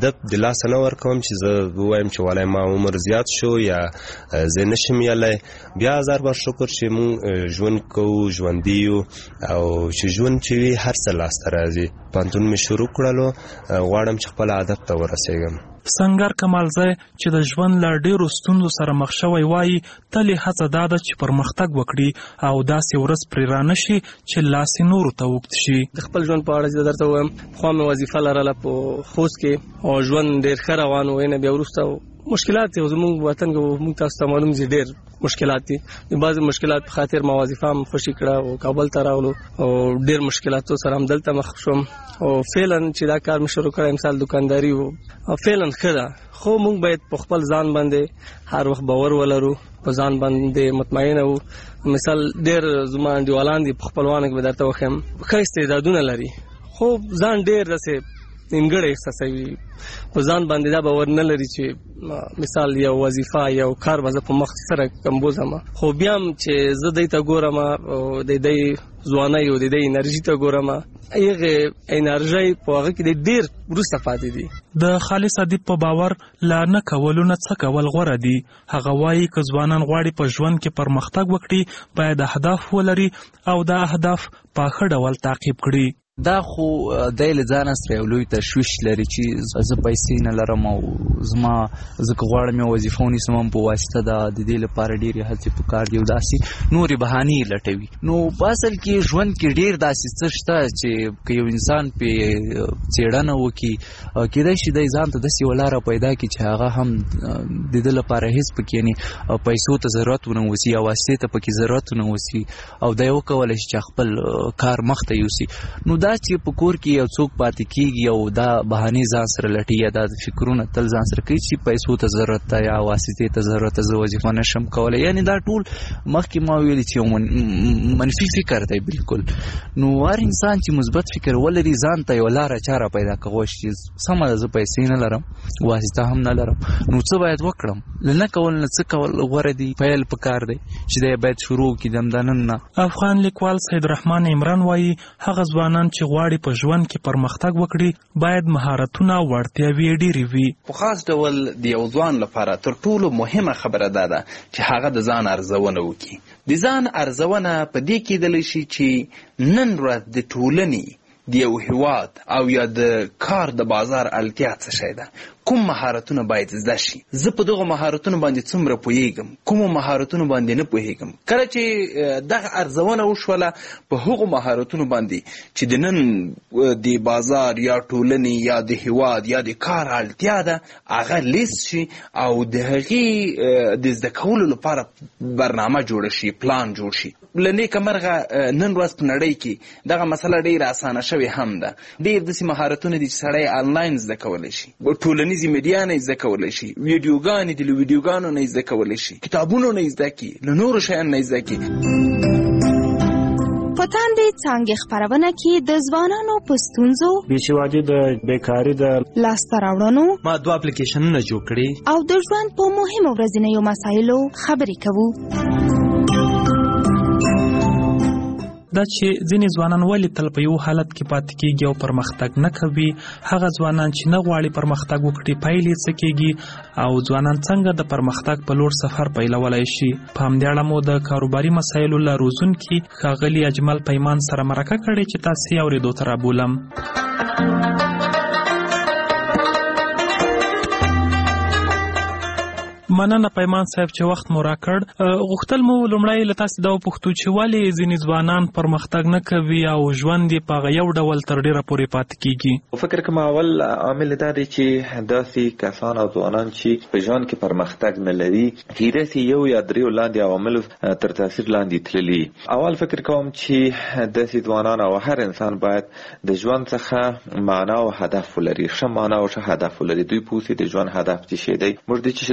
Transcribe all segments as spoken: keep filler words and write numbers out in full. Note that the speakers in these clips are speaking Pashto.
هدف د لاسه نه ورکوم چې زه ووایم چې والله ما عمر زیات شو یا زه نشم یلی. بیا هزار بار شکر چې مونږ ژوند کوو، ژوندي یو، او چې ژوند چې وي هر څه لاسته راځي. پوهنتون مې شروع کړلو، غواړم چې خپل هدف ته ورسېږم. سنگر کمالزی چې د ژوند له ډېرو ستونزو سره مخ شوی وایي تل یې هڅه دا ده چې پرمختګ وکړي او داسې ورځ پرې رانه شي چې لاس یې نورو ته اوږد شي. د خپل ژوند په اړه چې درته ووایم، پخوا مې وظیفه لرله په خوست کې او ژوند ډېر ښه روان و. نه بیا وروسته مشکلات دي، زموږ وطن کې موږ تاسو ته معلوم دي ډېر مشکلات دي. د بعضې مشکلات په خاطر ما وظیفه هم خوشي کړه او کابل ته راغلو او ډېر مشکلاتو سره هم دلته مخ شوم. او فعلا چې دا کار مې شروع کړی مثال دکانداري و، فعلا ښه ده، خو موږ باید په خپل ځان باندې هر وخت باور ولرو، په ځان باندې مطمئنه وو. مثال ډېر زما انډیوالان دي په خپلوانو کې به درته وښیم ښه استعدادونه لري، خو ځان ډېر داسې نیمګړی احساسوي، په ځان باندې دا باور نه لري چې مثال یو وظیفه یو کار به زه په مخ سره کمبوزم. خو بیا هم چې زه دی ته ګورم او د دی ځوانۍ او د دی انرژي ته ګورم، هغې انرژۍ په هغه کې ډېر وروسته پاتې دي. د خالص ادیب په باور لا نه کولو نه څه کول غوره دي. هغه وایي که ځوانان غواړي په ژوند کې پرمختګ وکړي باید اهداف ولري او دا اهداف په ښه ډول تعقیب کړي. دا خو دی له ځانه سره یو لوی تشویش لري چې زه پیسې نه لرم او زما زه که غواړم یو وظیفه ونیسم هم په واسطه ده، د دې لپاره ډېرې هڅې پکار دي او داسې نورې بهانې یې لټوي. نو په اصل کې ژوند کې ډېر داسې څه شته چې که یو انسان پې څېړنه وکړي کېدای شي دی ځان ته داسې یوه لاره پیدا کړي چې هغه هم د ده لپاره هېڅ پکې یعنې پیسو ته ضرورت ونه اوسي یا واسطې ته پکې ضرورت ونه اوسي او دی وکولی شي چې خپل کار مخته یوسي. نو دا چې په کور کې یو څوک پاتې کېږي او دا بهانې ځان سره لټي یا دا فکرونه تل ځان سره کوي چې پیسو ته ضرورت ده یا واسطې ته ضرورت ده، زه وظیفه نشم کولی، یعنې دا ټول مخکې ما ویلي چې یو منفي فکر دی بالکل. نو هر انسان چې مثبت فکر ولري ځان ته یوه لاره چاره پیدا کولی شي چې سمه ده زه پیسې نه لرم، واسطه هم نه لرم، نو څه باید وکړم؟ له نه کول نه څه کول غوره دي، پیل پکار دی چې دی باید شروع کړي د همدا نن نه. افغان لیکوال سید رحمان عمران وایي هغه ځوانان چې غواړي په ژوند کې پرمختګ وکړي باید مهارتونه او وړتیاوې ډېرې وي. په خاص ډول د یو ځوان لپاره تر ټولو مهمه خبره دا ده چې هغه د ځان ارزونه وکړي. د ځان ارزونه په دې کېدلی شي چې نن ورځ د ټولنې د یو هیواد او یا د کار د بازار اړتیا څه شی ده، کوم مهارتونه باید زده شي، زه په دغه مهارتونو باندې څومره پوهیږم، کومو مهارتونو باندې نه پوهیږم. کله چې دغه ارزونه وشوله په هغو مهارتونو باندې چې د نن د بازار یا ټولنې یا د هیواد یا د کار اړتیا ده هغه لیست شي او د هغې د زده کولو لپاره برنامه جوړه شي، پلان جوړ شي. له نیکه مرغه نن ورځ په نړۍ کې دغه مسله ډېره اسانه شوې هم ده. ډېر داسې مهارتونه دي چې سړی آنلاین زده کولی شي، ټولنیزې میډیا نه زده کولی شي، ویډیوګانې دي له ویډیوګانو نه زده کولی شي، کتابونو نه زده کړي، له نورو شیانو نه زده کړي. په تاندې څانګې خپرونه کې د ځوانانو په ستونزو، بېسوادي د بیکاري د لاسته راوړنو، ما دوه اپلیکیشنونه جوړ کړي او د ژوند په مهمو ورځنیو مسایلو خبرې کوو. دا چې ځینې ځوانان ولې تل په یو حالت کې پاتې کېږي او پرمختګ نه کوي، هغه ځوانان چې نه غواړي پرمختګ وکړي پایلې څه کېږي او ځوانان څنګه د پرمختګ په لور سفر پیلولی شي. په همدې اړه مو د کاروباري مسایلو له روزونکي ښاغلي اجمل پیمان سره مرکه کړې چې تاسې یې اورېدو ته رابولم. مننه پیمان صاحب چې وخت مو راکړ. غوښتل مو لومړی له تاسې دا وپوښتو چې ولې ځینې ځوانان پرمختګ نه کوي او ژوند یې په هغه یو ډول تر ډېره پورې پاتې کېږي؟ فکر کوم اول عامل دا دی چې داسې کسان او ځوانان چې په ژوند کې پرمختګ نه لري کېدای یو یا دریو لاندې عواملو تر تاثیر لاندې تللي. اول فکر کوم چې داسې ځوانان او هر انسان باید د ژوند څخه معنا او هدف ولري، ښه معنا او ښه هدف ولري. دوی پوهېږي د ژوند هدف څه شی دی، موږ د څه شي دپاره ژوند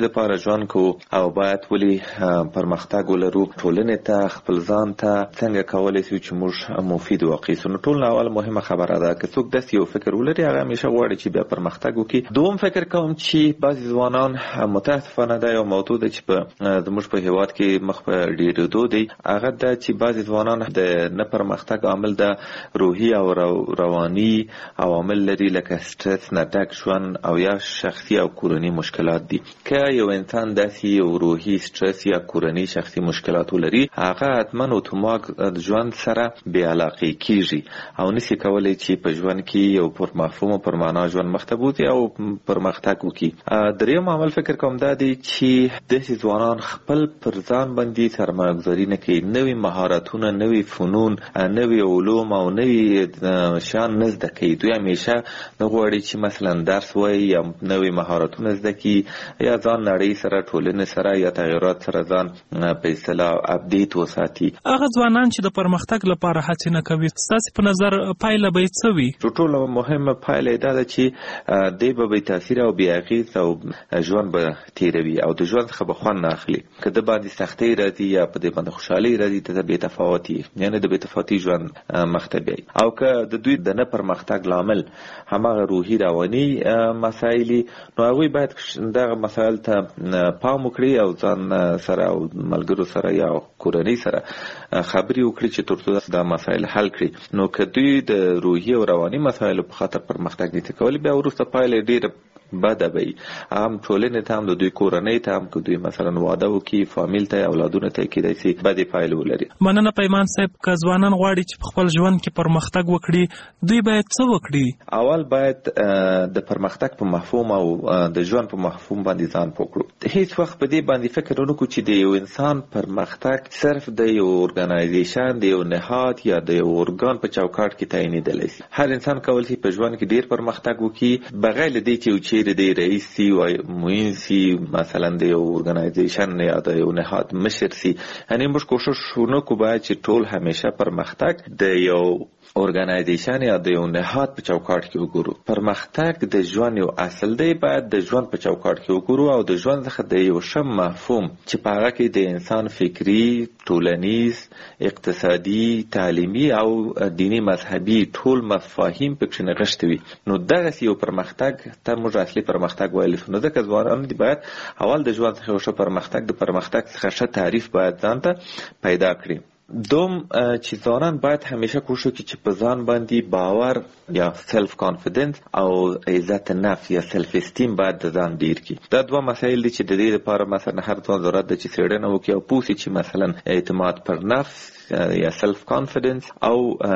ژوند کوو او باید ولې پرمختګ ولرو، ټولنې ته خپل ځان ته څنګه کولی شو چې موږ مفید واقع سو. نو ټول اول مهمه خبره ده که څوک داسې یو فکر ولري هغه همیشه غواړي چې بیا پرمختګ وکړي. دوم فکر کوم چې بعضې ځوانان متاسفانه دا یو موضوع ده چې په زموږ په هیواد کې مخ په ډېرېدو دی، هغه ده چې بعضې ځوانان د نه پرمختګ عامل د روحي او رواني عوامل لري لکه سټرس نه ډک ژوند او یا شخصي او کورني مشکلات دي. که یو انسان داسې یو روحي سټرس یا کورني شخصي مشکلات ولري هغه حتما اتومات د ژوند سره بې علاقې کېږي او نشي کولی چې په ژوند کې یو پر مفهوم او پر معنا ژوند مخ ته بوځي او پرمختګ وکړي. دریم عامل فکر کوم دا دی چې داسې ځوانان خپل پر ځان باندې سرمایه‌ګذاري نه کوي، نوي مهارتونه، نوي فنون، نوي علوم او نوي شیان نه زده کوي. دوی همیشه نه غواړي چې مثلا درس وایي یا نوي مهارتونه زده کړي یا ځان نړۍ سره، ټولنې سره یا تغیرات سره ځان په اصطلاح اپډیټ وساتي. هغه ځوانان چې د پرمختګ لپاره هڅې نه کوي، ستاسې په نظر پایله به یې څه وي؟ ټولو مهمه پایله دا ده چې دی به بې تاثیره او بې اغېزه او ژوند به تېروي او د ژوند څخه به خوند نه اخلي. که د باندې سختۍ راځي یا په دې باندې خوشحالۍ راځي ته د بې تفاوتي یعنې د بې تفاوتي ژوند مخ ته بیایي. او که د دوی د نه پرمختګ لامل هماغه روحي رواني مسایل نو هغوی باید دغه مسایل ته پام وکړي او ځان سره او ملګرو سره یا کورنۍ سره خبرې وکړي چې تر څو دا مسایل حل کړي. نو که دوی د روحي او رواني مسایلو په خاطر پرمختګ نشي کولی بیا وروسته پایله ډېره بده به وي، هم ټولنې ته هم د دوی کورنۍ ته هم که دوی مثلا واده وکړي فامیل ته اولادونه ته کېدای شي بدې پایلې ولري. مننه پیمان صاحب. که ځوانان غواړي چې په خپل ژوند کې پرمختګ وکړي دوی باید څه وکړي؟ اول باید د پرمختګ په مفهوم او د ژوند په مفهوم باندې ځان پوه کړو. هیڅ وخت په دې باندې فکر ونه کړو چې د یو انسان پرمختګ صرف د یو ارګنایزیشن د یو نهاد یا د یو ارګان په چوکاټ کې تعینېدلی شي. هر انسان کولی شي په ژوند کې ډېر پرمختګ وکړي بغیر له دې چې یو چیرې د رئیس سی و معین سی مثلا د یو ارګنایزیشن یا د یو نهاد مشر سی. یعنی موږ کوشش وکړو باید چې ټول همیشه پرمختګ د یو ارګنایزیشن یا د یو نهاد په چوکاټ کې وګورو. پرمختګ د ژوند یو اصل دی، باید د ژوند په چوکاټ کې وګورو او د ژوند څخه د یو ښه مفهوم چې په هغه کې د انسان فکري، ټولنیز، اقتصادي، تعلیمي او دینی مذهبي ټول مفاهیم پکې نغښتي وي. نو دغسې یو پرمختګ ته موږ اصلي پرمختګ ویلی شو. نو ځکه ځوانان دي باید اول د ژوند څخه یو ښه پرمختګ د پرمختګ څخه ښه تعریف باید ځان ته پیدا کړي. دوم چې ځوانان باید همیشه کوشش وکړي چې په ځان باندې باور یا سلف کانفیډنس او عزت نفس یا سلف استیم باید د ځان ډیر کړي. دا دوه مسایل دي چې د دې لپاره مثلا هر ځوان ضرورت ده چې څېړنه وکړي او پوه شي چې مثلا اعتماد پر نفس یا سلف کانفیډنس او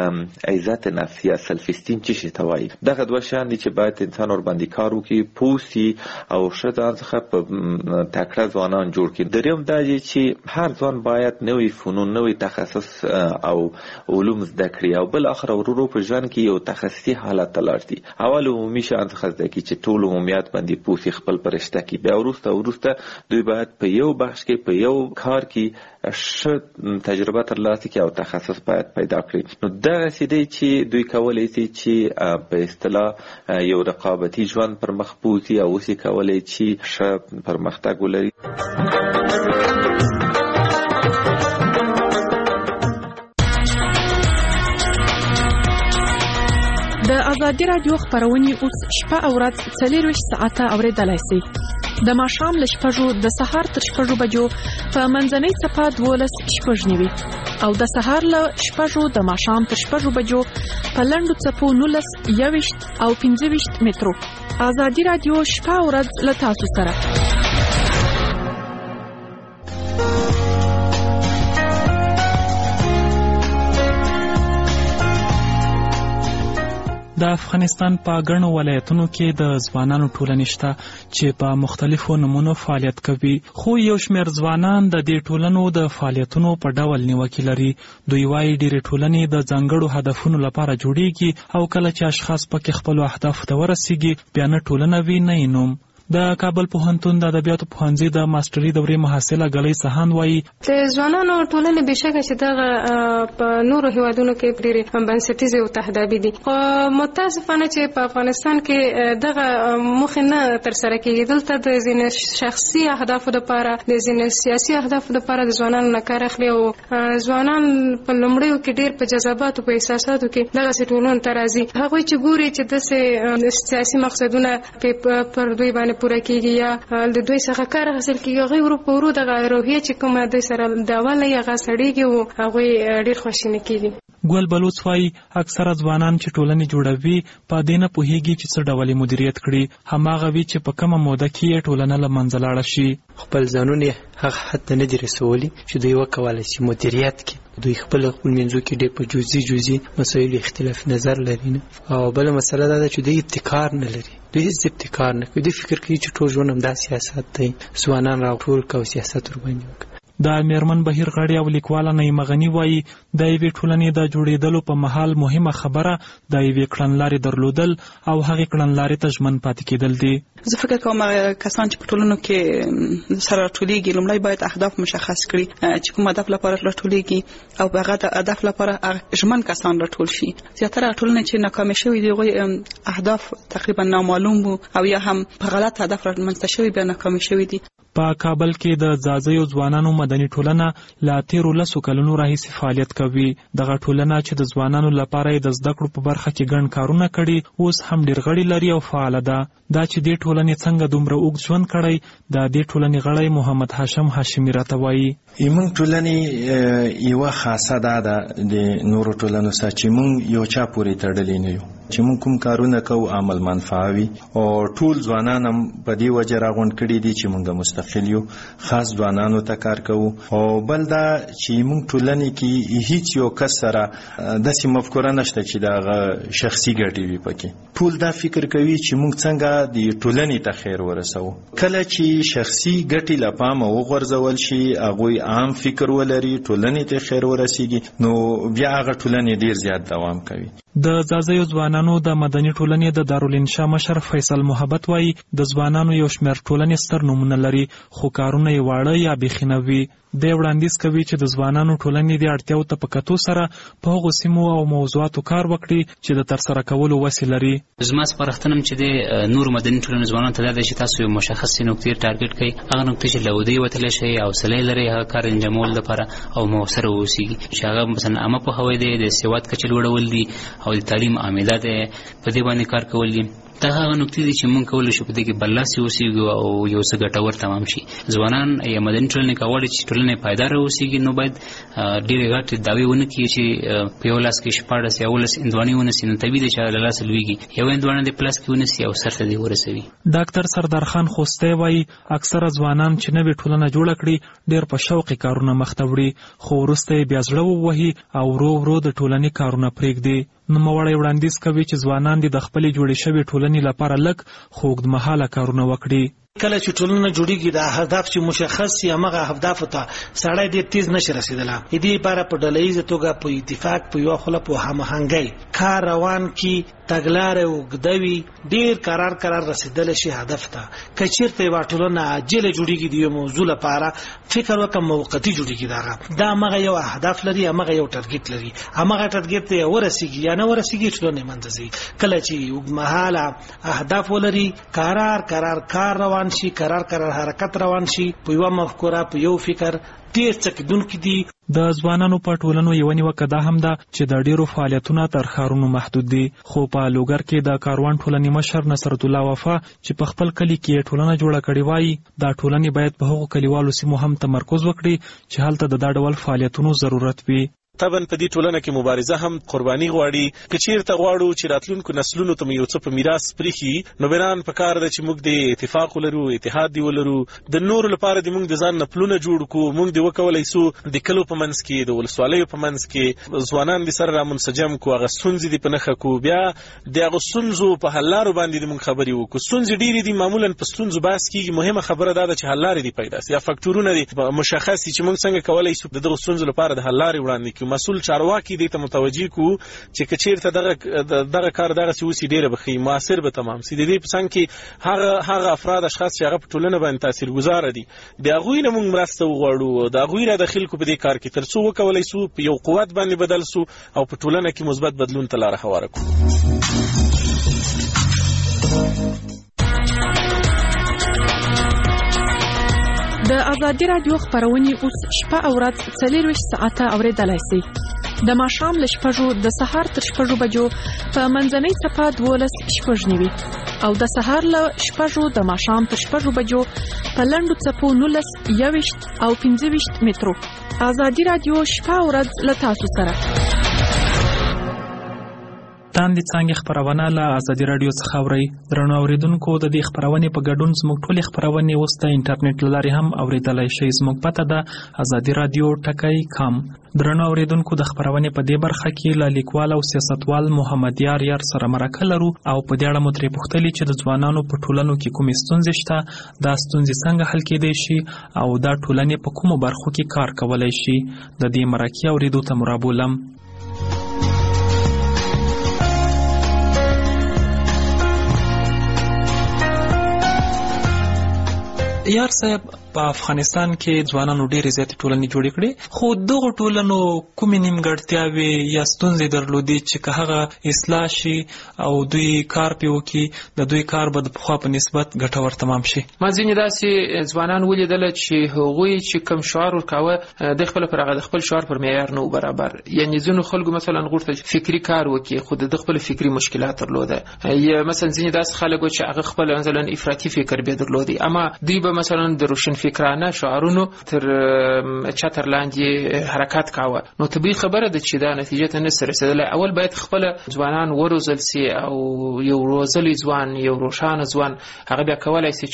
عزت نفس یا سلف استیم څه شي ته وایي. دغه دوه شیان دي چې باید انسان ورباندې کار وکړي، پوه شي او ښه ځان څخه په تکړه ځوانان جوړ کړي. دریم دا دی چې هر ځوان باید نوي فنون، نوي تخصص او علوم زده کړي او بل اخر ورو په ژوند کې یو تخصصي حالت ته لاړ شي. اول عمومي شیان څخه زده کړي چې ټول عمومیات باندې پوه شي، خپل په رشته کې. بیا وروسته وروسته دوی باید په یو بخش کې په یو کار کې ښه تجربه ترلاسه کړي او تخصص باید پیدا کړي. نو دغسې دی چې دوی کولی شي چې په اصطلاح یو رقابتي ژوند پر مخ بوځي او اوس یې کولی چې ښه پرمختګ ولري. د ازادي راډیو خپرونې اوس شپه او ورځ څلېرویشت ساعته اورېدلی شئ. د ماښام له شپږو د سهار تر شپږو بجو په منځنۍ څپه دولس شپږ نوي او د سهار له شپږو د ماښام تر شپږو بجو په لنډو څپو نولس یوویشت او پنځه ویشت مترو. ازادي راډیو شپه او ورځ له تاسو سره. د افغانستان په ګڼو ولایتونو کې د ځوانانو ټولنې شته چې په مختلفو نمونو فعالیت کوي، خو یو شمېر ځوانان د دې ټولنو د فعالیتونو په ډول نیوکې لري. دوی وايي ډېرې ټولنې د ځانګړو هدفونو لپاره جوړیږي او کله چې اشخاص پکې خپلو اهدافو ته ورسیږي بیا نه ټولنه وي نه یې نوم. د کابل پوهنتون د ادبیاتو پوهنځي د ماستري دورې محصله ګلۍ سهان وایي د ځوانانو ټولنې بشکه چې دغه په نورو هیوادونو کې ډېرې بنسټیزې او تهدابي دي، خو متاسفانه چې په افغانستان کې دغه موخې نه ترسره کېږي. دلته د ځینې شخصي اهدافو لپاره، د ځینې سیاسي اهدافو لپاره د ځوانانو نه کار اخلي او ځوانان په لومړیو کې ډېر په جذباتو په احساساتو کې دغسې ټولنو ته راځي. هغوی چې ګوري چې داسې سیاسي مقصدونه پر دوی باندې پوره کېږي یا د دوی څخه کار حاصل کېږي، هغوی ورو په ورو دغه روحیه چې کومه دوی سره دعوه لري هغه سړېږي او هغوی ډېر خواشیني کېږي. ګل بلوڅ وایي اکثره ځوانان چې ټولنې جوړوي په دې نه پوهېږي چې څه ډول مدیریت کړي، هماغه وي چې په کومه موده کې یې ټولنه له منځه لاړه شي. خپل ځانونه هغه حد ته نه دي رسولي چې دوی وکولی شي مدیریت کړي. دوی خپل خپل منځو کې ډېر په جزئي جزئي مسایلو اختلاف نظر لري نه. او بله مسله دا ده چې دوی ابتکار نه لري، دوی هیڅ ابتکار نه کوي. دوی فکر کوي چې ټول ژوند همدا سیاست دی، ځوانان راټول کړه او سیاست ورباندې وکړه. د میرمن بهیر غړي او لیکواله نعیمه غني وایي د یوې ټولنې د جوړېدلو په مهال مهمه خبره د یوې کړنلارې درلودل او هغې کړنلارې ته ژمن پاتې کېدل دي. زه فکر کوم کسان چې په ټولنو کې سره راټولېږي لومړی باید اهداف مشخص کړي چې کوم هدف لپاره راټولېږي او په هغه هدف لپاره ژمن کسان راټول شي. زیاتره ټولنې چې ناکامې شوي دي هغوی اهداف تقریبا نامعلوم وو او یا هم په غلط هدف رامنځته شوي بیا ناکامې شوي دي. په کابل کې د ځاځیو ځوانانو مدني ټولنه له تیرو لسو کلونو راهیسې فعالیت کوي. دغه ټولنه چې د ځوانانو لپاره یې د زده کړو په برخه کې ګڼ کارونه کړي اوس هم ډېر غړي لري او فعاله ده. دا چې دې ټولنې څنګه دومره اوږد ژوند کړی د دې ټولنې غړی محمد هاشم هاشمي راته وایي. موږ ټولنې یوه خاصه دا ده د نورو ټولنو سره چې موږ یو چا پورې تړلي نه یو، چې موږ کوم کارونه کوو عمل منفعه وي او ټول ځوانان هم په دې وجه راغونډ کړي دي چې موږ مستقل یو، خاص ځوانانو ته کار کوو. او بل دا چې موږ ټولنې کې هیڅ یو کس سره داسې مفکوره نشته چې دغه شخصي ګټې وي پکې. ټول دا فکر کوي چې موږ څنګه د ټولنې ته خیر ورسوو. کله چې شخصي ګټې له پامه وغورځول شي، هغوی عام فکر ولري، ټولنې ته خیر ورسیږي، نو بیا هغه ټولنې ډېر زیات دوام کوي. د ځاځیو ځوانانو د مدني ټولنې د دارالانشا مشر فیصل محبت وایي د ځوانانو یو شمېر ټولنې ستر نومونه لري خو کارونه یې واړه یا بیخي نه وي. دی وړاندیز کوي چې د ځوانانو ټولنې د اړتیاو ته په کتو سره په هغو سیمو او موضوعاتو کار وکړي چې د ترسره کولو وسې لري. زما سپارښتنه چې د نورو مدني ټولنو ځوانانو ته دا ده چې تاسو یو مشخصې نقطې ټارګټ کړئ، هغه نقطې چې له ودې وتلی شئ، حوصله یې لرئ هغه کار انجامولو لپاره او مؤثره واوسېږي، چې هغه مثلا عامه پوهاوی دی، د سواد کچه لوړول دي او د تعلیم عامله دی، په دې باندې کار کول دي. دا هغه نقطې دي چې موږ کولی شو په دې کې برلاسي اوسېږو او یو څه ګټور تمام شي. ځوانان یا مدني ټولنې که غواړي چې ټولنه یې پایداره اوسېږي نو باید ډېرې غټې دعوې ونه کړي چې په یو لاس کې شپاړس یا اوولس هندواڼې ونیسي، نو طبیعي دی چې هغه له لاسه لوېږي. یو هندواڼه دې په لاس کې ونیسي او سر ته دې ورسوي. ډاکټر سردار خان خوستی وایي اکثره ځوانان چې نوې ټولنه جوړه کړي ډېر په شوقي کارونه مخته وړي، خو وروسته یې بیا زړه ووهي او ورو ورو د ټولنې کارونه پرېږدي. نوموړی وړاندیز کوي چې ځوانان دې د خپلې جوړې شوې ټولنې لپاره لږ خو اوږدمهاله کارونه وکړي. کله چې ټولنه جوړیږي د اهداف چې مشخص سي هغه اهدافو ته سړی ډېر تیز نشي رسیدلی. دې لپاره په ډلهییزه توګه په اتفاق په یوه خوله په هماهنګۍ کار روان کړي، تګلاره اوږده وي، ډېر قرار قرار رسیدلی شي هدف ته. که چېرته یوه ټولنه عاجله جوړیږي د یو موضوع لپاره فکر وکړه موقتي جوړیږي، دغه دا همغه یو اهداف لري، همغه یو ټارګټ لري، همغه ټارګټ ته یې ورسیږي یا نه ورسیږي ټولنه یې منځه ځي. کله چې اوږدمهاله اهداف ولري، قرار قرار کار روان شي، قرار قرار حرکت روان شي، په یوه مفکوره په یو فکر ډېر څه کېدونکي دي. د ځوانانو په ټولنو یوه نیوکه دا هم ده چې د ډېرو فعالیتونه تر ښارونو محدود دي. خو په لوګر کې د کاروان ټولنې مشر نصرت الله وفا چې په خپل کلي کې یې ټولنه جوړه کړې وایي دا ټولنې باید په هغو کلیوالو سیمو هم تمرکز وکړي چې هلته د دا ډول فعالیتونو ضرورت وي. طبعا په دې ټولنه کې مبارزه هم قرباني غواړي. که چیرته غواړو چې راتلونکو نسلونو ته یو څه په میراث پریښي، نو بنان په کار ده چې موږ د اتفاق ولرو، اتحاد دی ولرو، د نورو لپاره د موږ د ځان نه پلونه جوړ کړو. موږ د وکولای سو د کلو په منځ کې، د ولسوالیو په منځ کې ځوانان د سره رامنسجم کو، هغه ستونزې دي په نښه کو، بیا د هغو ستونزو په حل لارو باندې د موږ خبرې وکړو. ستونزې ډېرې دي، معمولا په ستونزو بحث کېږي، مهمه خبره دا ده چې حل لارې دي پیدا سي یا فکټورونه دي مشخص دي چې موږ څنګه کولی سو د دغو ستونزو لپاره د حل لارې وړاندې کړو. کو مسول چارواکي دې ته متوجي کو چې کچیرته دغه دغه کار دغه سوسی ډیره بخي موثر به تمام سي د دې پسند کې هغه هغه افراد اشخاص چې هغه په ټولنه باندې تاثیرګذار دي د هغوی نه موږ مرسته وغواړو د هغوی را داخل کو په دې کار کې ترڅو وکولای سو په یو قوت باندې بدل سو او په ټولنه کې مثبت بدلون ته لار هواره کړو. د ازادي رادیو خبرونه اوس شپه او ورځ څلور ساعته اوریدلای شئ. د ماښام له شپږو د سهار تر شپږو بجو په منځنۍ صفه دولس شپږ نیوي او د سهار له شپږو د ماښام تر شپږو بجو په لنډو څپو نولس یوویشت او پنځه ویشت مترو. ازادي رادیو شپه او ورځ له تاسو سره. تاندې څنګه خبرونه له ازادي رادیو څخه اوري. درنو اوریدونکو د دې خبرونه په ګډون زموږ ټولې خبرونه اوس د انټرنیټ لارې هم اوریدلای شئ. زموږ پته ده ازادي رادیو ټکای کام. درنو اوریدونکو د خبرونه په دې برخه کې له لیکوال او سیاستوال محمد یار یار سره مرکه لرو او په دې اړه مو ترې پوښتلي چې د ځوانانو په ټولنو کې کومې ستونزې شته، دا ستونزې څنګه حل کېدای شي او دا ټولنې په کومو برخو کې کار کولای شي. د دې مرکې اوریدو ته مرابولم. یار صاحب، په افغانستان کې ځوانانو ډېرې زیاتې ټولنې جوړې کړې، خو دغو ټولنو کومې نیمګړتیاوې یا ستونزې درلودې چې که هغه اصلاح شي او دوی کار پرې وکړي، د دوی کار به د پخوا په نسبت ګټور تمام شي. ما ځینې داسې ځوانان ولیدل چې هغوی چې کوم شعار ورکاوه د خپل پر هغه د خپل شعار پر معیار نه برابر. یعنی ځینو خلکو مثلا غوښتل فکری کار وکړي خو د خپل فکری مشکلات درلوده، یا مثلا ځینې داسې خلک چې هغه خپل مثلا افراطي فکر به درلودي، اما دوی به مثلا د روشن فکرانه شعارونو تر چتر لاندې حرکت کاوه. نو طبیعي خبره ده چې دا نتیجه ته نسي رسیدلی. اول باید خپل ځوانان وروزل سي او یو روزلی ځوان، یو روښانه ځوان هغه بیا کولای سي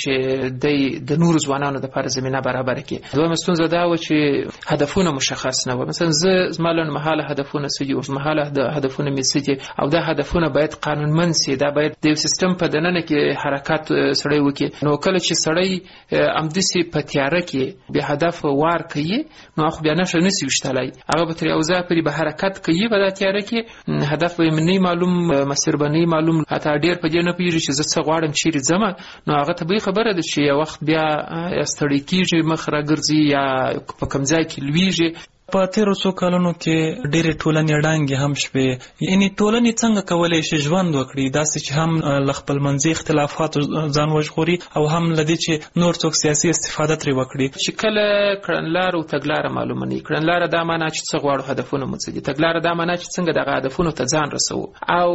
چې د نورو ځوانانو دپاره زمینه برابره کړي. دویمه ستونزه دا وه چې هدفونه مشخص نه وه. مثلا زه زما لنډمهاله هدفونه څه دي، اوږدمهاله هدفونه مې څه دي، او دا هدفونه باید قانونمند سي. دا باید د یو سیستم په دننه کې حرکت سړی وکړي. نو کله چې سړی امدسي په تیاره کې به هدف وار کوي، نو خو بیا نشه نسی وشتلای، هغه به تر یو ځای پورې به حرکت کوي، په دا تیاره کې هدف به نه معلوم، مسیر به نه معلوم، حتی ډیر په دې نه پیږي چې زه څه غواړم چیرې ځم. نو هغه طبیعي خبره ده چې یو وخت بیا ستړی کېږي، مخ راګرځي یا په کوم ځای کې لویږي. په تیرو څو کلونو کې ډېرې ټولنې ړانګې هم شوې. یعنې ټولنې څنګه کولی شي ژوند وکړي داسې چې هم له خپلمنځي اختلافاتو ځان وژغوري او هم له دې چې نور څوک سیاسي استفاده ترې وکړي. چې کله کړنلاره او تګلاره معلومه نه وي، کړنلاره دا معنا چې څه غواړو، هدفونه مو څه دي، تګلاره دا معنا چې څنګه دغه هدفونو ته ځان رسوو، او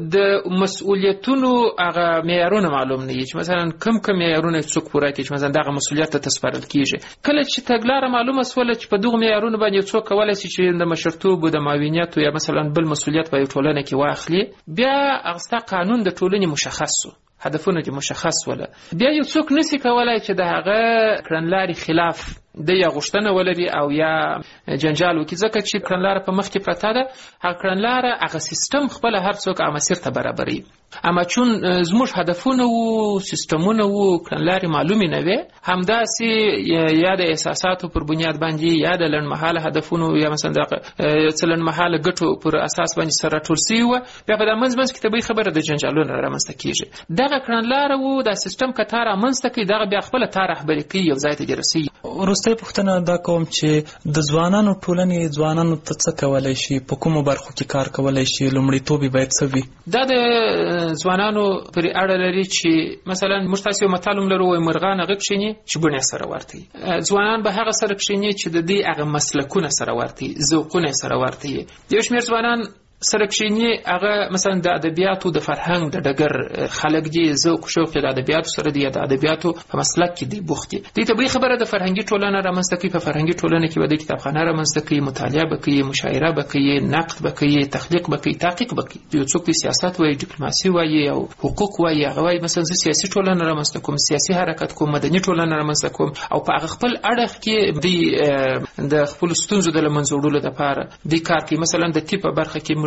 د مسؤلیتونو هغه معیارونه معلوم نه وي چې مثلا کم کم معیارونه څوک پوره کړي چې مثلا دغه مسؤلیت ته تسپارل کېږي. کله چې تګلاره معلومه سوله چې په دغو معیارونو باندې څوک کولای شي چې د مشرتوب او د معاونیت یا مثلا بل مسؤلیت په ټولنه کې واخلي، بیا هغه قانون د ټولنې مشخص شو، هدفونه دې مشخص وله، بیا یو څوک نسی کولای چې د هغه کړنلارې خلاف د یا غوښتنه ولري او یا جنجال وکړي. ځکه چې کړنلاره په مخ کې پرته ده، هغه کړنلاره هغه سیستم خپله هر څوک هغه مسیر ته برابروي. اما چون زموږ هدفونه وو، سیستمونه وو، کړنلارې معلومې نه وې، همداسې یا د احساساتو پر بنیاد باندې یا د لنډمهاله هدفونو یا مثلا د څه لنډمهاله ګټو پر اساس باندې سره راټول سوي وه، بیا په دا منځ منځ کې طبیعي خبره د جنجالونه رامنځته کېږي. دغه کړنلاره وو، دا سیستم که تا رامنځته کوي، دغه بیا خپله تا رهبري کوي، یو ځای ته دې رسوي. وروستۍ پوښتنه دا کوم چې د ځوانانو ټولنې ځوانانو ته څه کولی شي، په کومو برخو کې کار کولی شي، لومړیتوب یې باید څه وي؟ دا د ځوانانو پرې اړه لري چې مثلا موږ تاسې یو متل هم لرو، وایي مرغان هغه کښېني چې بڼې سره ورته وي. ځوانان به هغه سره کښېني چې د دې هغه مسلکونه سره ورته وي، ذوقونه سره ورته وي. یو شمېر ځوانان سره کښېني هغه مثلا د ادبیاتو د فرهنګ د ډګر خلک دي، ذوق شوق د ادبیاتو سره دی، د ادبیاتو په مسلک کې دی بوخت دي. دې طبیعي خبره د فرهنګي ټولنه رامنځته کوي. په فرهنګي ټولنه کې به د کتابخانه رامنځته کوي، مطالعه به کوي، مشاعره به کوي، نقد به کوي، تخلیق به کوي، تحقیق به کوي. یو څوک سیاست وایي، ډیپلوماسي وایي او حقوق وایي، هغه وایي مثلا زه سیاسي ټولنه رامنځته کوم، سیاسي حرکت کوم، مدني ټولنه رامنځته کوم، او په هغه خپل اړخ کې د خپل ستونزو د له منځه وړلو لپاره د کار کوي. مثلا د طب په برخه کې موږ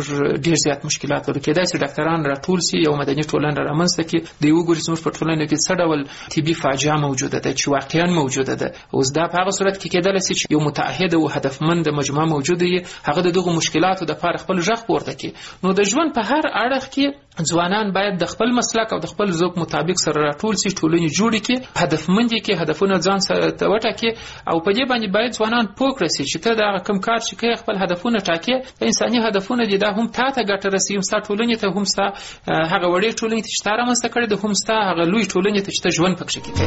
موږ ډیر زیات مشکلات ورو کېدای شي ډاکټران راټول سي یو مدني ټولنه رامنځته کړي د یو ګوري څومره په ټولنه کې څه ډول طبي فاجعه موجوده ده چې واقعا موجوده ده اوس دا په هغه صورت کې کېدل شي چې یو متعهد او هدفمند مجموعه موجوده وي هغه دغه مشکلاتو د لپاره خپل ژغ پورته کړي. نو د ژوند په هر اړخ کې ځوانان باید د خپل مسلک او د خپل ذوق مطابق سره راټول شي ټولنې جوړې کړي هدفمند کې هدفونه ځان سره وټاکي او په دې باندې باید ځوانان پوه کړي چې ته دا کوم کار چې کوي خپل هدفونه ټاکي انساني هدفونه دي دا هم تا ته ګټه رسوي هم ستا ټولنې ته هم ستا هغه وړې ټولنې ته چې تا رامنځته کړې ده هم ستا هغه لوی ټولنې ته چې ته ژوند پکښې کوې.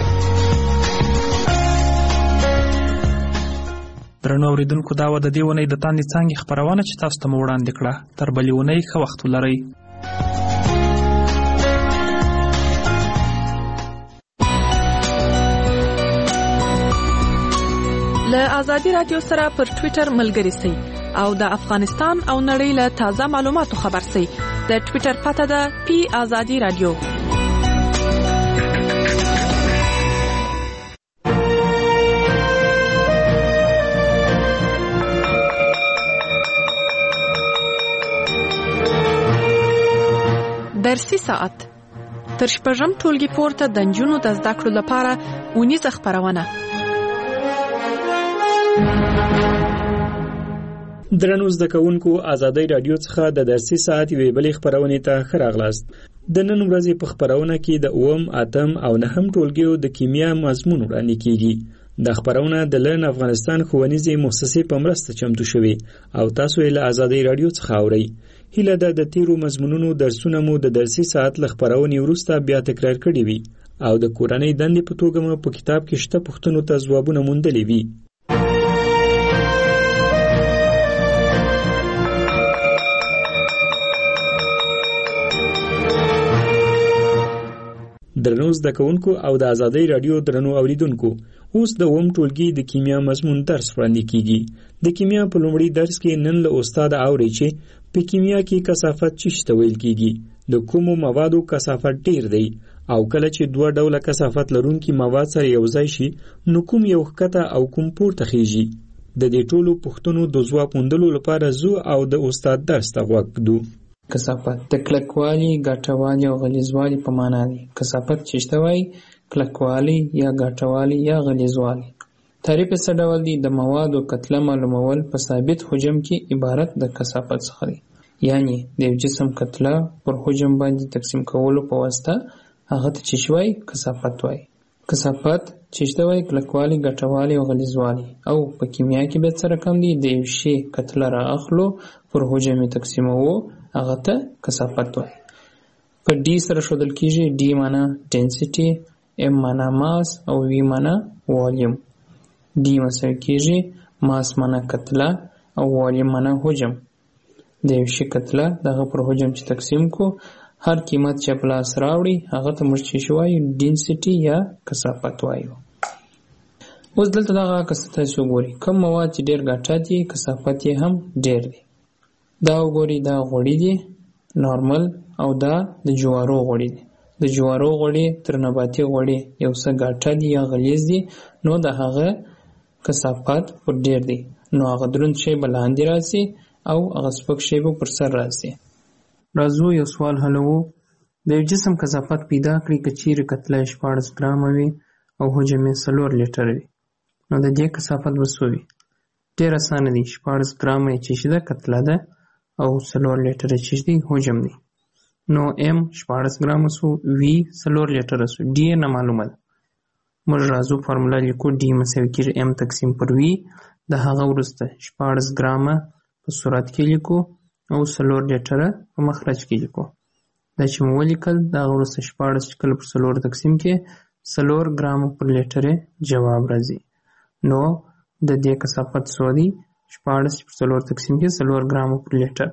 درنو اوریدونکو دا و د دې اونۍ د تاندې څانګې خپرونه چې تاسو ته مو وړاندې کړه. تر بلې اونۍ ښه وخت ولرئ. له آزادي رادیو سره پر ټویټر ملګري سئ او د افغانستان او نړۍ له تازه معلوماتو خبر سئ. د ټویټر پته ده پی آزادي رادیو. درسي ساعت تر شپږم ټولګي پورته د نجونو د زده کړو لپاره اونیزه خپرونه. درنو زده کوونکو آزادۍ رادیو څخه د درسي ساعت یوې بلې خپرونې ته ښه راغلاست. د نن ورځې په خپرونه کې د اووم اتم او نهم ټولګیو د کیمیا مضمون وړاندې کیږي. د خپرونه د لرن افغانستان ښوونیزې مؤسسې په مرسته چمتو شوې او تاسو یې له آزادۍ رادیو څخه اورئ. هیله ده د تیرو مضمونونو درسونه مو د درسي ساعت له خپرونې وروسته بیا تکرار کړي وي او د کورنۍ دندې په توګه مو په کتاب کې شته پوښتنو ته ځوابونه موندلي وي. درنو زده کوونکو او د آزادۍ رادیو درنو اوریدونکو، اوس د اووم ټولګي د کیمیا مضمون درس وړاندې کیږي. د کیمیا په لومړي درس کې نن له استاد اوري چې په کیمیا کې کثافت څه ته ویل کیږي، د کومو موادو کثافت ډیر دی او کله چې دوه ډوله کثافت لرونکي مواد سره یو ځای شي نو کوم یو ښکته او کوم پورته خیږي. د دې ټولو پوښتنو د ځواب موندلو لپاره زو او د استاد درس ته غوږ ږدو. کثافت د کلکوالي، ګاټوالي او غلیظوالي په معنا دی. کثافت چې ته وایي کلکوالي یا ګاټوالي یا غلیظوالي. تعریف یې څه ډول دی؟ د موادو کتله معلومول په ثابت حجم کې عبارت د کثافت څخه دی. یعنی د یو جسم کتله پر حجم باندې تقسیم کولو په واسطه هغه ته چې وایي کثافت وایي. کثافت چې ته وایي کلکوالي، ګاټوالي او غلیظوالي. او په کیمیا کې به څه رقم دی؟ د یو شی کتله را اخلو پر حجم یې تقسیموو هغه ته کثافت وایي. په ډي سره ښودل کیږي. ډي معنا ډینسټي، ام معنا ماس او وی معنا والیوم. ډي مساوي کیږي ماس معنا کتله او والیوم معنا حجم. د یو شي کتله دغه پر حجم چې تقسیم کو هر قیمت چې په لاس راوړي هغه ته موږ چې وایو ډینسټي یا کثافت وایو. اوس دلته دغه کثافت څه وګورئ، کوم مواد چې ډیر ګټه دي کثافت یې هم ډیر دی. دا وګورئ دا غوړي دي نارمل او دا د جوارو غوړي دي. د جوارو غوړي تر نباتي غوړي یو څه ګټه دي یا غلیظ دي، نو د هغه کثافت پر ډیر دی. نو هغه دروند شی به لاندې راسي او هغه سپک شی به پر سر راسي. راځو یو سوال حلو. د یو جسم کثافت پیدا کړئ که چیرې کتله شپاړس ګرامه وي او حجم یې څلور لیټره وي، نو د دې کثافت به څه وي؟ ډېر اسانه دی. شپاړس ګرامه یې چې ده کتله ده او څلور لیټره چې دی حجم دی. نو ام شپاړس ګرامه سو، وی څلور لیټره سو، ډي یې نه معلومه ده. موږ راځو فارموله لیکو. ډي مساوي کېږي ام تقسیم پر وی. د هغه وروسته شپاړس ګرامه په صورت کې لیکو او څلور لیټره په مخرج کې لیکو. دا چې مو ولیکل د هغه وروسته شپاړس چې کله پر څلور تقسیم کې څلور ګرامه پر لیټره جواب راځي. نو د دې کثافت څو دی؟ شپاړس پر څلور تقسیم کې څلور ګرامه پر لیټر.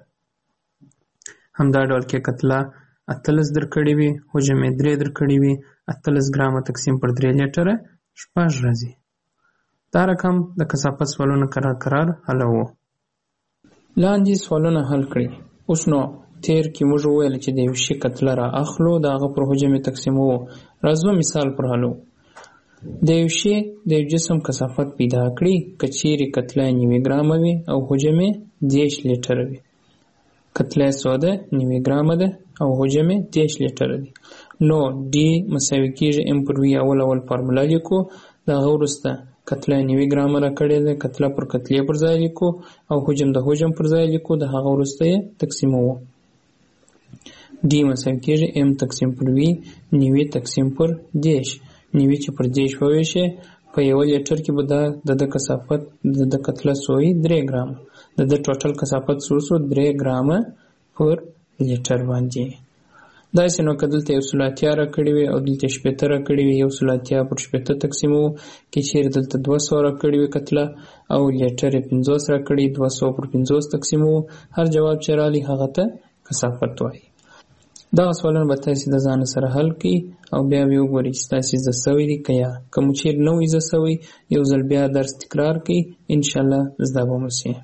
همدا ډول کې کتله اتلس درکړې وي، حجم یې درې درکړې وي، اتلس ګرامه تقسیم پر درې لیټره شپږ راځي. دا رقم د کثافت سوالونه قرار قرار حلوو. لاندې سوالونه حل کړئ. اوس نو تیر کې موږ وویل چې د یو شي کتله را اخلو د هغه پر حجم یې تقسیموو. راځو مثال پر حلو. د یو شي د یو جسم کثافت پیدا کړئ که چیرې کتله نوي ګرامه وي او حجم یې دېرش لیټره وي. کتله سوده نیمه ګرامه ده او حجم یې دېرش لیټره دی. نو ډي مساوي کېږي ام پر وي اول اول فارموله لیکو، د هغه وروسته کتله نیمه ګرامه راکړې ده، کتله پر کتلې پر ځای لیکو او حجم د حجم پر ځای لیکو، د هغه وروسته یې تقسیموو. ډي مساوي کېږي ام تقسیم پر وي نیوي تقسیم پر دېرش. نیوي چې پر دېرش وویشې په یو لیټر کې به د د کثافت د د کتله سوی درې ګرامه، د د ټوټل کثافت څو شو درې ګرامه پر لیټر باندې. داسې نو که دلته یو سل اتیا راکړې وي او دلته شپېته راکړې وي، یو سل اتیا پر شپېته تقسیموو. که چېرې دلته دوه سوه راکړې وي کتله او لیټر یې پنځوس راکړي، دوه سوه پر پنځوس تقسیموو. هر جواب چې راغلی هغه ته کثافت وایي. دغه سوالونه به تاسې د ځان سره حل کړئ او بیا به وګورئ چې تاسې زده سوي دي که یا. که مو چېرې نه وي زده سوی یو ځل بیا درس تکرار کړئ، انشاءالله زده به مو سي.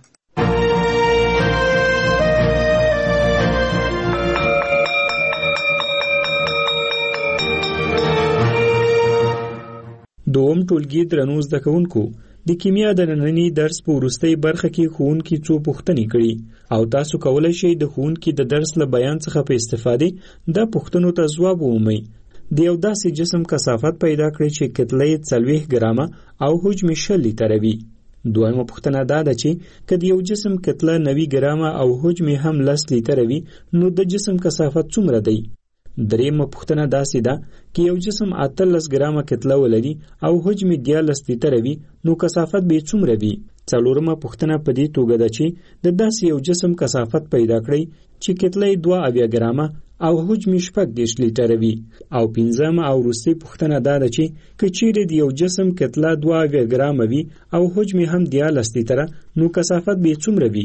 دوم ټولګي درنو زده کوونکو، د کیمیا د ننني درس په وروستۍ برخه کې ښوونکي څو پوښتنې کړي او تاسو کولی شئ د ښوونکي د درس له بیان څخه په استفادې دا پوښتنو ته ځواب ومومئ. د یو داسې جسم کثافت پیدا کړئ چې کتله یې څلوېښت ګرامه او حجم یې شل لیټره وي. دویمه پوښتنه دا ده چې که د یو جسم کتله نوي ګرامه او حجم یې هم لس لیټره وي نو د جسم کثافت څومره دی؟ دریمه پوښتنه داسې ده که یو جسم اتلس ګرامه کتله ولري او حجم یې دیارلس لیټره وي نو کثافت به یې څومره وي؟ څلورمه پوښتنه په دې توګه ده چې د داسې یو جسم کثافت پیدا کړئ چې کتله یې دوه اویا ګرامه او حجم یې شپږ دېرش لیټره وي. او پنځمه او وروستۍ پوښتنه دا ده چې که چیرې د یو جسم کتله دوه اویا ګرامه وي او حجم یې هم دیارلس لیټره نو کثافت به یې څومره وي؟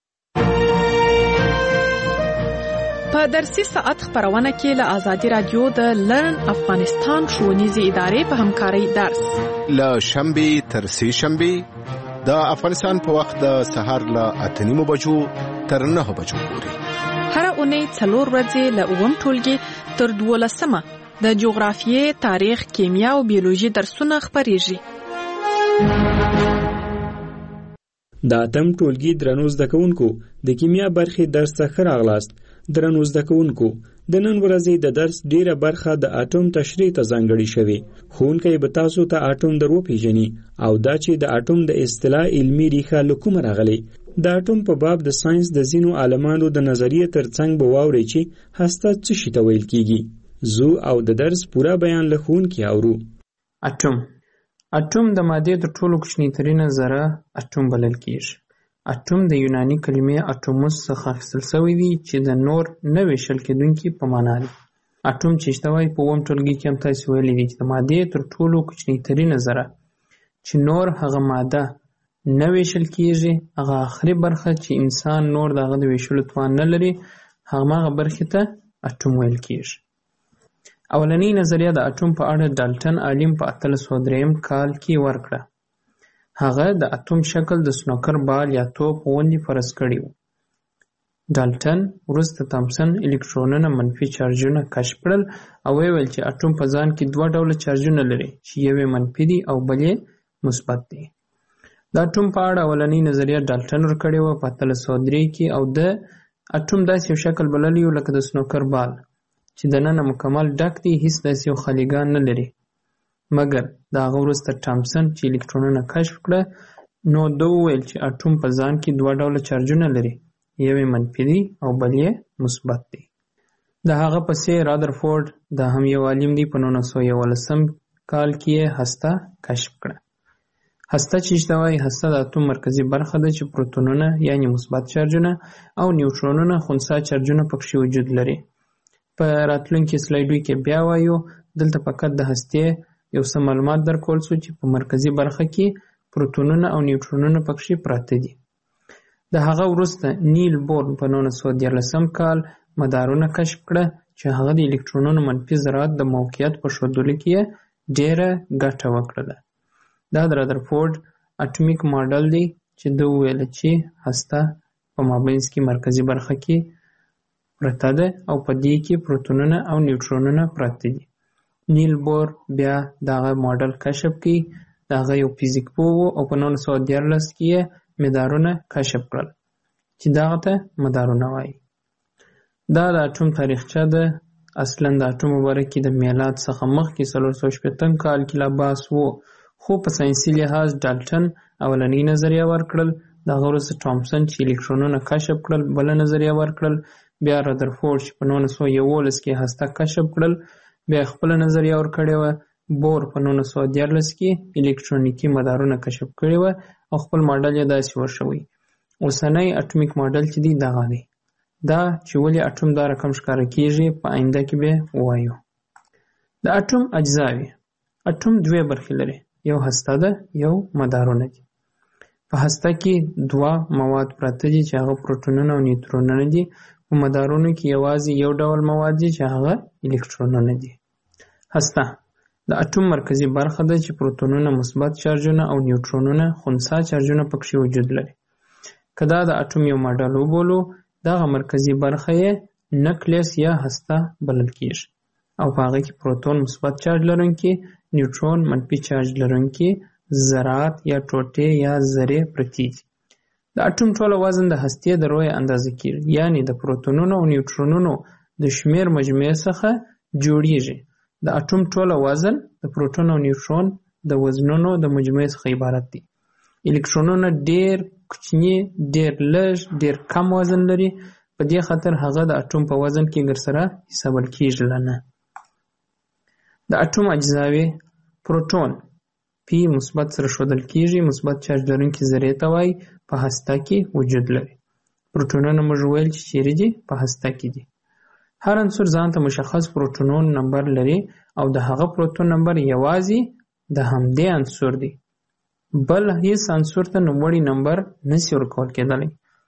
په درسي ساعت خبرونه کې له آزادي رادیو د لرن افغانستان ښوونیزې ادارې په همکارۍ درس له شنبې تر سې شنبې د افغانستان په وخت د سهار له اته نیمو بجو تر نهو بجو پورې. هره اونۍ څلور ورځې له اووم ټولګي تر دولسمه د جغرافیې، تاریخ، کیمیا او بیولوژي درسونه خپریږي. د اتم ټولګي درنو زده کوونکو، د کیمیا برخې درس ته ښه راغلاست. درنو زده کوونکو، د نن ورځې د درس ډیره برخه د اټوم تشریح ته ځانګړې شوې. ښوونکی به تاسو ته اټوم در وپېژني او دا چې د اټوم د اصطلاح علمي ریښه له کومه راغلې. د اټوم په باب د ساینس د ځینو عالمانو د نظریې ترڅنګ به واورئ چې هسته څه شي ته ویل کیږي. زو او د درس پوره بیان له ښوونکي اورو. اټوم اټوم د مادې تر ټولو کوچنی ترینه ذره اټوم بلل کیږي. اټوم د یوناني کلمې اټوموس څخه اخیستل شوی دی چې د نور نه ویشل کېدونکي په معنا دی. اټوم چې شته وایي په اووم ټولګي کې هم تاسې ویلي دي چې د مادې تر ټولو کوچنی ترینه ذره چې نور هغه ماده نه ویشل کیږي، هغه آخري برخه چې انسان نور د هغه د ویشلو توان نه لري، هماغه برخې ته اټوم ویل کیږي. اولنۍ نظریه د اټوم په اړه ډالټن عالم په اتلس سوه درېیم کال کې ورکړه. هغه د اټوم شکل د سنوکر بال یا توپ غوندې فرض کړی و. ډالټن وروسته تامسن الکترونونه منفي چارجونه کشف کړل او ویل چې اټوم په ځان کې دوه ډوله چارجونه لري چې یو یې منفي دی او بل یې مثبت دی. د اټوم په اړه اولنۍ نظریه ډالټن ورکړې وه په اتلس سوه درې کې او د اټوم داسې یو شکل بللی و لکه د سنوکر بال چې دننه مکمل ډک دی، هیڅ داسې یو خالیګان نه لري. مګر د هغه وروسته تامسن چې الکترونونه کشف کړه نو ده وویل چې اټوم په ځان کې دوه ډوله چارجونه لري، یو یې منفي دی او بل یې مثبت دی. د هغه پسې رادرفورد دا هم یو عالم دی په نولس سوه یولسم کال کې یې هسته کشف کړه. هسته چې شته وایي هسته د اټوم مرکزي برخه ده چې پروتونونه یعنی مثبت چارجونه او نیوټرونونه خنثی چارجونه پکښې وجود لري. په راتلونکي سلایډو کې بیا وایو. دلته فقط د هستې یو څه معلومات درکول شو چې په مرکزي برخه کې پروتونونه او نیوټرونونه پکښې پراته دي. د هغه وروسته نیل بور په نولس سوه دیارلسم کال مدارونه کشف کړه چې هغه د الکترونونو منفي ذرات د موقعیت په ښودلو کې ډېره ګټه وکړله. دا د رادرفورد اټومیک ماډل دی چې ده وویله چې هسته په مابینځ کې مرکزي برخه کې پرته ده او په دې کې پروتونونه او نیوټرونونه پراته دي. نیل بور بیا دغه ماډل کشف کړي. دغه یو فزیک پوه و او په نولس سوه دیارلس کې یې مدارونه کشف کړل چې دغه ته مدارونه وایي. دا د اټوم تاریخچه ده. اصلا د اټوم مبارک کې د میلاد څخه مخکې څلور سوه شپېتم کال کې لا بحث و، خو په ساینسي لحاظ ډالټن اولنۍ نظریه ورکړل، د هغه وروسته ټامسن چې الکترونونه کشف کړل بله نظریه ورکړل، بیا رادرفورډ چې په نولس سوه یولس کې هسته کشف کړل بیا خپله نظریه ورکړې وه، بور په نولس سوه دیارلس کې الکترونیکي مدارونه کشف کړي وه او خپل ماډل یې داسې ورشوی. اوسنی اټومیک ماډل چې دی دغه دی. دا چې ولې اټوم دا رقم ښکاره کیږي په آینده کې به ووایو. د اټوم اجزاوې. اټوم دوه برخې لري، یو هسته ده یو مدارونه دي. په هسته کې دوه مواد پراته دي چې هغه پروټونونه او نیوترونونه دي. په مدارونو کې یوازې یو ډول مواد دي چې هغه الکترونونه دي. هسته د اټوم مرکزی برخه ده چې پروتونونه مثبت چارجونه او نیوترونونه خنثی چارجونه پکې وجود لري. که دا د اټوم یو ماډل وبولو، دغه مرکزی برخه یې نکلیس یا هسته بلل کیږي او په هغه کې پروتون مثبت چارج لرونکي، نیوترون منفي چارج لرونکي ذرات یا ټوټې یا ذرې پرتې دي. د اټوم ټوله وزن د هستې د رویه اندازه کیږي، یعنی د پروتونونو او نیوترونونو د شمیر مجموعې څخه جوړیږي. د اټوم ټوله وزن د پروتون او نیوترون د وزنونو د مجموعې څخه عبارت دی. الکترونونه ډیر کوچني، ډیر لږ، ډیر کم وزن لري، په دې خاطر هغه د اټوم په وزن کې ګرسره حسابل کیږي نه. د اټوم اجزاوې. پروتون پی مثبت سره ښودل کیږي، مثبت چارج لرونکي ذرې ته وایي، په هسته کې وجود لري. پروتونونه موږ ویل چې چیرې دي؟ په هسته کې دي. هر عنصر ځان ته مشخص پروتونون نمبر لري او د هغه پروتون نمبر یوازې د همدې عنصر دی، بل هیڅ عنصر ته نوموړی نمبر نشي ورکول کېدلی.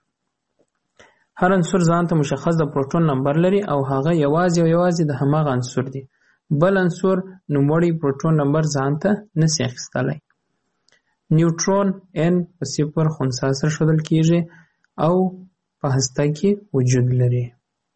هر عنصر ځان ته مشخص د پروتون نمبر لري او هغه یوازې او یوازې د هماغه عنصر دی، بل عنصر نوموړی پروتون نمبر ځان ته نشي اخیستلی. نیوترون ان په صفر خنثی سره ښودل کیږي او په هسته کې وجود لري.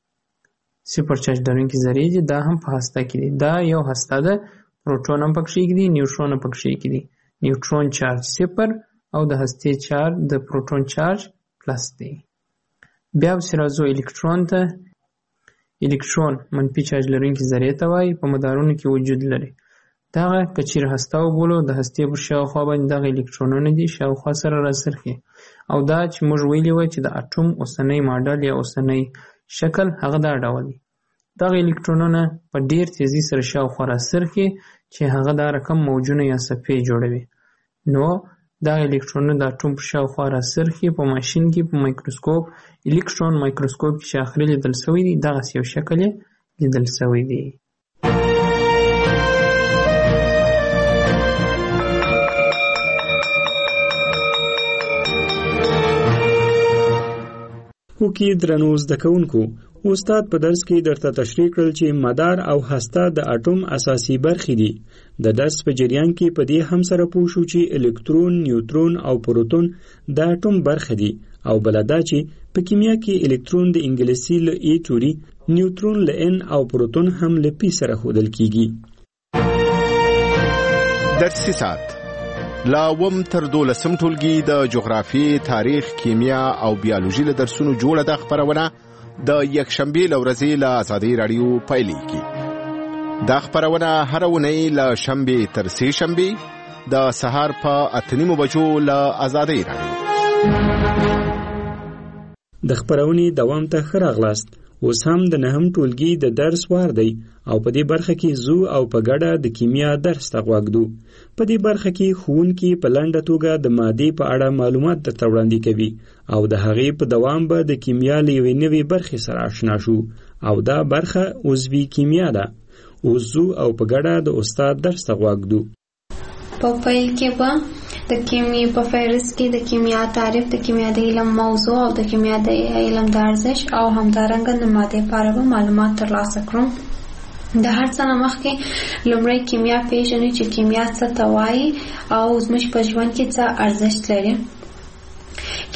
صفر چارج لرونکي ذرې دي، دا هم په هسته کې دي. دا یو هسته ده، پروتون هم پکې کېږدي، نیوترون هم پکې کېږدي. نیوترون چارج صفر او د هستې چارج د پروتون چارج پلس دی. بیا پسې راځو الکترون ته. الکترون منفي چارج لرونکي ذرې ته وایي، په مدارونو کې وجود لري. دغه که چیرې هسته وبولو، د هستې پر شاوخوا باندې دغه الکترونونه دي شاوخوا سره راڅرخي او دا چې موږ ویلي وای چې د اټوم اوسنی ماډل یا اوسنی شکل هغه دا ډول دی. دغه الکترونونه په ډیر تیزی سره شاوخوا راڅرخي چې هغه دا رقم موجونه یا صفحې جوړوي. نو دا الکترونونه د اټوم په شاوخوا راڅرخي. په ماشین کې په مایکروسکوپ الکترون مایکروسکوپ کې چې اخري لیدل شوی دی دغسې یو شکل یې لیدل شوی دی. وکي درنو زده کوونکو، استاد په درس کې درته تشریح کړل چې مدار او هسته د اټوم اساسي برخې دي. د درس په جریان کې په دې هم سره پوه شو چې الکترون، نیوترون او پروتون د اټوم برخې دي او بل دا چې په کیمیا کې الکترون د انګلیسي له ای توري، نیوترون له ان او پروتون هم له پی سره ښودل کیږي. درسي ساعت لا وم تر دولسم ټولګي د جغرافي، تاریخ، کیمیا او بیولوژي له درسونو جوړه د خبرونه د یکشنبه لورځي له آزادۍ رادیو پایلیږي. دا خبرونه هر ونی له شنبه تر سه شنبه د سهار په اتنیمو بجو له آزادۍ رادیو. د خبرونې دوام ته ښه راغلاست. اوس هم د نهم ټولګي د درس وار دی او په دې برخه کې زو او په ګډه د کیمیا درس ته غوږدو. په دې برخه کې ښوونکي په لنډه توګه د مادې په اړه معلومات درته وړاندې کوي او د هغې په دوام به د کیمیا له یوې نوې برخې سره آشنا شو او دا برخه عضوي کیمیا ده. اوس زو او په ګډه د استاد درس ته غوږدو. په پیل کې به د کیمیا په فهرست کې د کیمیا تعریف، د کیمیا د علم موضوع او د کیمیا د علم د ارزښت او همدارنګه د مادې په اړه معلومات ترلاسه کړم. د هر څه نه مخکې لومړی کیمیا پیژنو چې کیمیا څه ته وایي او زموږ په ژوند کې څه ارزښت لري.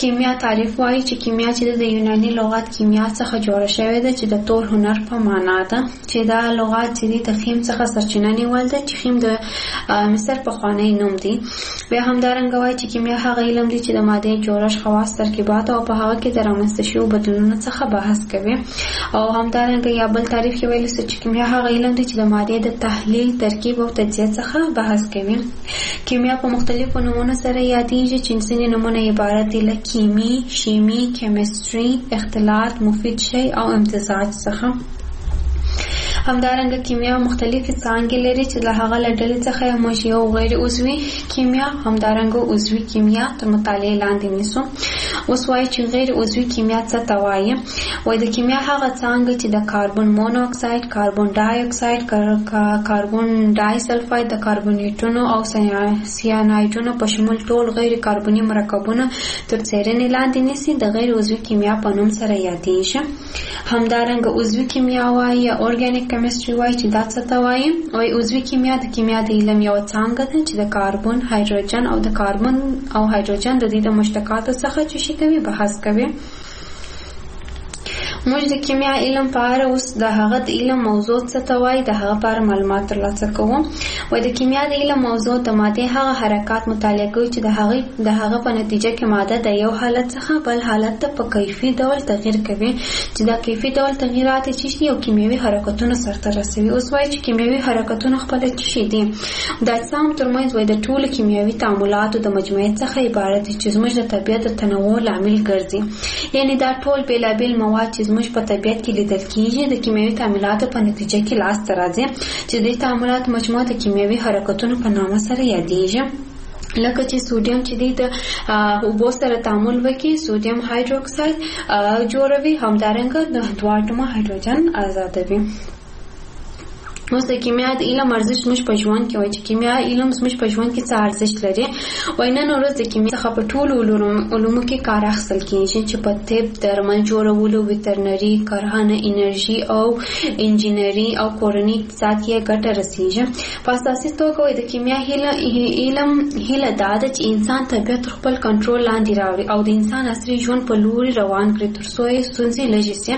کیمیا تعریف وایي چې کیمیا چې د یوناني لغت کیمیا څخه جوړه شوې ده چې د تور هنر په معنا ده چې دا لغت چې د خیم څخه سرچینه نیول ده چې خیم د مصر پخوانی نوم دی. بیا همدارنګه وایي چې کیمیا هغه علم دی چې د مادې جوړښت، خواص، ترکیبات او په هغه کې د رامنځته شویو بدلونونو څخه بحث کوي. او همدارنګه یا بل تعریف کې ویل چې کیمیا هغه علم دی چې د مادې د تحلیل، ترکیب او تجزیه څخه بحث کوي. کیمیا په مختلفو نومونو سره یادېږي چې ځینې نومونه عبارت دي له کیمی، شیمی، کیمستري، اختلاط، مفید شی او امتزاج څخه. همدارنګه کیمیا مختلفې څانګې لري چې له هغه له ډلې څخه موږ یو غیر عضوي کیمیا همدارنګه عضوي کیمیا تر مطالعې لاندې نیسو. اوس وایي چې غیر عضوي کیمیا څه ته وایي. وایي د کیمیا هغه څانګه چې د کاربن مونو اکساید، کاربن ډای اکساید، کاربن ډای سلفاید، د کاربونیټونو او سیانایډونو په شمول ټول غیر کاربني مرکبونه تر څیړنې لاندې نیسي د غیر عضوي کیمیا په نوم سره یادېږي. همدارنګه عضوي کیمیا وایي یا اورګانیک کیمستري وایي چې دا څه ته وایي. وایي عضوي کیمیا د کیمیا د علم یو څانګه ده چې د کاربن، هایدروجن او د کاربن او هایدروجن د دې د مشتقاتو څخه چې شي کوي بحث کوي. موږ د کیمیا علم په اړه اوس د هغه د علم موضوع څه ته وایي د هغه په اړه معلومات ترلاسه کوو. وایي د کیمیا د علم موضوع د مادې هغه حرکات مطالعه کوي چې د هغې د هغه په نتیجه کې ماده د یو حالت څخه بل حالت ته په کیفي ډول تغییر کوي چې دا کیفي ډول تغییرات چې شي او کیمیاوي حرکتونه سرته رسوي. اوس وایي چې کیمیاوي حرکتونه خپل څه شي دي. د اجسام ترمنځ وایي د ټولو کیمیاوي تعاملاتو د مجموعې څخه عبارت دي چې زموږ د طبیعت د تنوع لامل ګرځي. یعنی دا ټول بیلابیل مواد چې زموږ په طبیعت کې لیدل کیږي د کیمیاوي تعاملاتو په نتیجه کې لاس ته راځي چې د تعاملات مجموعه د کیمیاوي حرکتونو په نامه سره یادېږي. لکه چې سوډیم چې د اوبو سره تعامل وکړي سوډیم هایدروکساید جوړوي، همدارنګه د دوه اتمه هایدروجن آزادوي. اوس د کیمیا د علم ارزښت موږ په ژوند کې وایي چې کیمیا علم موږ په ژوند کې څه ارزښت لري. وایي نن ورځ د کیمیا څخه په ټولو علومو کې کار اخیستل کېږي چې په طب، درمل جوړولو، ویترنري، کرهڼه، انرژي او انجینري او کورني اقتصاد کې ګټه رسېږي. په اساسي توګه وایي د کیمیا علم هیله دا ده چې انسان طبیعت تر خپل کنټرول لاندې راوړي او د انسان عصري ژوند په لوري روان کړي تر څو یې ستونزې لږې شي.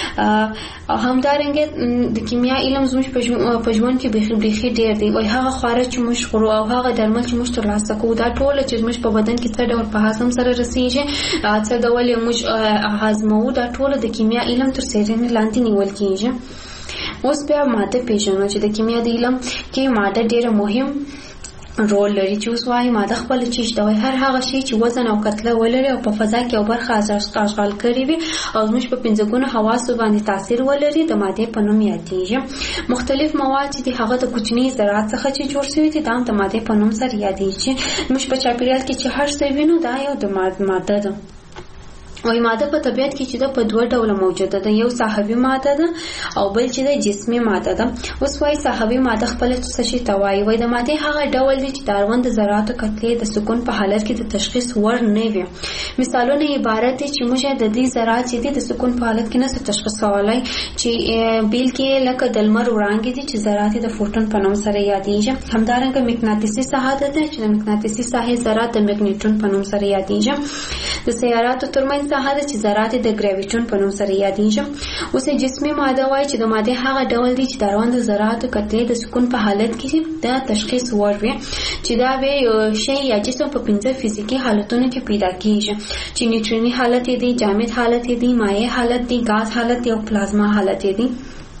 همدارنګه د کیمیا علم زموږ په ژوند کې بیخي بیخي ډېر دی. وایي هغه خواړه چې موږ خورو او هغه درمل چې موږ ترلاسه کوو دا ټول چې زموږ په بدن کې څه ډول په هضم سره رسېږي، څه ډول یې موږ هضموو، دا ټول د کیمیا علم تر څېړنې لاندې نیول کېږي. اوس بیا ماده پېژنو چې د کیمیا د علم کې ماده ډېره مهم رول لري. چې اوس وایي ماده خپل چیز ده. وایي هر هغه شی چې وزن او کتله ولري او په فضا کې یو برخه اشغال کړي وي او زموږ په پنځه ګونو حواسو باندې تاثیر ولري د مادې په نوم یادېږي. مختلف مواد چې هغه د کوچني ذرات څخه چې جوړ شوي دي دا هم د مادې په نوم سره یادېږي. زموږ په چاپیریال کې چې هر څه وینو دا یو د ماده ده. وایي ماده په طبیعت کې چې ده په دوه ډوله موجوده ده، یو ساحوي ماده ده او بل چې ده جسمي ماده ده. اوس وایي ساحوي ماده خپله څه شي ته وایي. وایي د مادې هغه ډول دی چې د اړوند د ذراتو کتلې د سکون په حالت کې د تشخیص وړ نه وي. مثالونه عبارت دي چې موږ د دې ذرات چې دي د سکون په حالت کې نشو تشخیصولی چې بیل کې لکه د لمر وړانګې دي چې ذرات د فوټون په نوم سره یادېږي. همدارنګه مقناطیسي ساحه ده چې د مقناطیسي ساحې ذرات د میګنیټون په نوم سره یادېږي. د سیاراتو ترمنځ ساحه ده چې ذرات د ګراویټون په نوم سره یادېږي. اوس جسمي ماده وایي چې د مادې هغه ډول دی چې د اړوند د ذراتو کتلې د سکون په حالت کې د تشخیص وړ وي چې دا وی شی یا جسم په پنځه فزیکي حالتونو کې پیدا کېږي چې نیوټروني حالت دی، جامد حالت دی، مایع حالت دی، غاز حالت دی او پلازما حالت دی.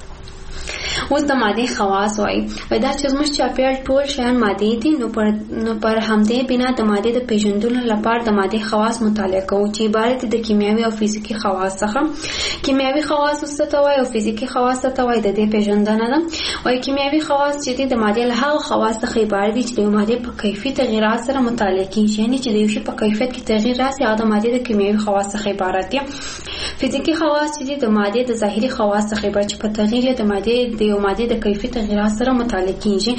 اوس د مادې خواص وایي. وایي دا چې زموږ چاپیریال ټول شیان مادې دي نو پر نو پر همدې بنا د مادې د پیژندلو لپاره د مادې خواص مطالعه کوو چې عبارت دي د کیمیاوي او فزیکي خواص څخه. کیمیاوي خواص څه ته وایي او فزیکي خواص څه ته وایي د دې پیژندنه ده. وایي کیمیاوي خواص چې دي د مادې له هغه خواص څخه عبارت دي چې د مادې په کیفي تغیرات سره مطالعه کیږي، یعنی چې د یو شي په کیفیت کې تغیر راسي او د مادې د کیمیاوي خواص څخه عبارت دي. فزیکي خواص چې دي د مادې د ظاهري خواص څخه عبارت چې په تغیر د مادې د یو مادې د کیفي تغیرات سره مطالعه کیږي.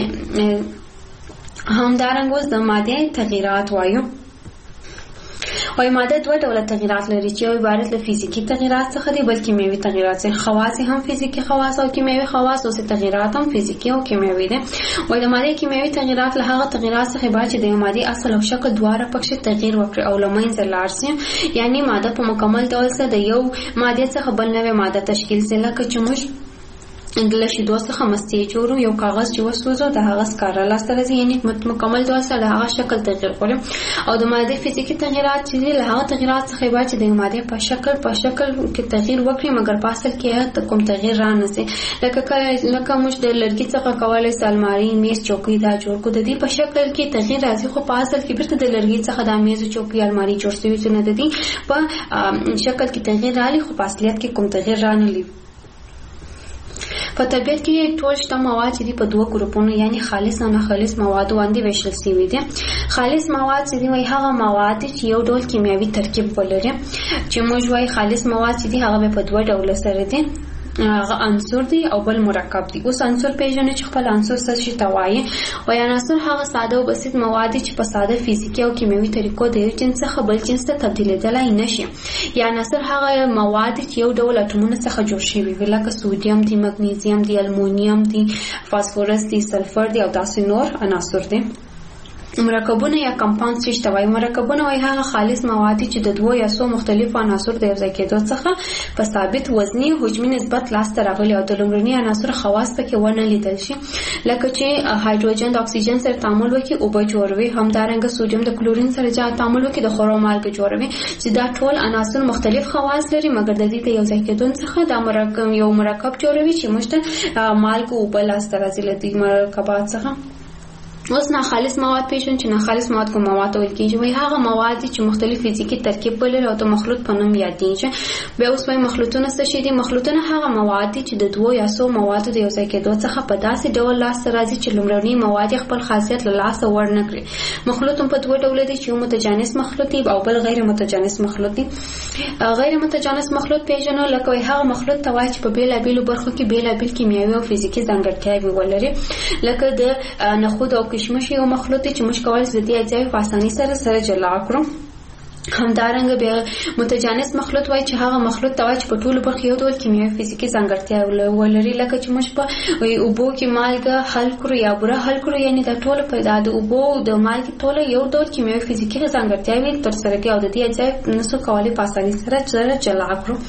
همدارنګه اوس د مادې تغیرات وایو. وای ماده دوه ډوله تغیرات لري چې یو عبارت له فزیکی تغیرات څخه دي بل کیمیاوي تغیرات څخه. خواص هم فزیکی خواص او کیمیاوي خواص او تغیرات هم فزیکی او کیمیاوي دي. وای د ماده کیمیاوي تغیرات له هغه تغیرات څخه عبارت چې د ماده اصل او شکل دواړه پکې تغییر وکړي او لمنځه لاړ شي، یعنی ماده په مکمل ډول سره د یو ماده څخه بل نوې ماده تشکیل شي. لکه چې موږ انګلیش دوه څخه مستي جوړو، یو کاغذ چې وسوځو د هغه سکاره لاسته راځي، یعنی مکمل ډول سره د هغه شکل تغییر کوي. او د ماده فزیکی تغیرات چې له هغه تغیرات څخه عبارت چې د ماده په شکل په شکل کې تغییر وکړي مګر په اصل کې کوم تغییر را نه شي. لکه لکه موږ د لرګي څخه کولای سو الماری، میز، چوکۍ دا جوړ کو، د دې په شکل کې تغییر راځي خو په اصل کې بیرته د لرګي څخه د میز، چوکۍ، الماری جوړ شوی څه نه دي، په شکل کې تغییر راځي خو په اصلیت کې کوم تغییر را نه لري. په طبیعت کې ټول شته مواد چې په دوه ګروپونو یعنی خالص او ناخالص مواد باندې ویشل شوي دي. خالص مواد چې دی وای هغه مواد چې یو ډول کیمیاوي ترکیب ولري، چې موږ وای خالص مواد چې دی هغه په دوه ډول سره دي، هغه عنصر دی او بل مرکب دی. اوس عنصر پیژنې چې خپل عنصر څه شي توایي، وای عنصر هغه ساده او بسیط مواد چې په ساده فزیکی او کیمیاوي طریقو د یو جنس څخه بل جنس ته تبدیلېدلای نشي. یا عنصر هغه مواد چې یو ډول اټومونو څخه جوړ شوي وي، لکه سوډیم دی، مګنیزیم دی، المونیم دی، فاسفورس دی، سلفر دی او داسې نور عناصر دي. مرکبونه یا کمپاوند څه شته وای؟ مرکبونه وای هغه خالص مواد چې د دوه یا څو مختلفو عناصر د یوځای کېدو څخه په ثابت وزني حجمي نسبت لاسته راغلي او د لومړني عناصر خواص پکې ونه لیدل شي، لکه چې هایدروجن د اکسیجن سره تعامل وکړي او به جوړوي، همدارنګه سوډیم د کلورین سره تعامل وکړي د خورو مالګه جوړوي، چې دا ټول عناصر مختلف خواص لري مګر د دې ته یوځای کېدو څخه دا مرکب یو مرکب جوړوي چې موږ ته مالګه او بل لاسته راځي له دې مرکبات څخه. اوس ناخالص مواد پیژن چې ناخالص مواد کوم مواد ویل کېږي؟ وای هغه مواد چې مختلف فزیکی ترکیب ولري او د مخلوط په نوم یادېږي. بیا اوس وای مخلوطونه څه شي دي؟ مخلوطونه هغه مواد چې د دوه یا څو موادو د یوځای کېدو څخه په داسې ډول لاسته راځي چې لومړني مواد خپل خاصیت له لاسه ور نه کړي. مخلوط په دوه ډول دي چې یو متجانس مخلوط دی او بل غیر متجانس مخلوط دی. غیر متجانس مخلوط پیژنو لکه وای هغه مخلوط ته وای چې په بیلابیلو برخو کې بیلابیل کیمیاوي او فزیکی ځانګړتیاوې ولري، لکه د نخود او کشمش یو مخلوط چې موږ کولای شو د دې اجزا په اسانۍ سره سره جلا کړو. همدارنګه بیا متجانس مخلوط وای چې هغه مخلوط ته وای چې په ټولو برخو یو ډول کیمیاوي فزیکی ځانګړتیا ولري، لکه چې موږ په اوبو کې مالګه حل کړو یا بوره حل کړو، یعنی دا ټول پیدا د اوبو د مالګې ټول یو ډول کیمیاوي فزیکی ځانګړتیاوې تر سره کوي او د دې اجزا نسو کولای په اسانۍ سره سره جلا کړو.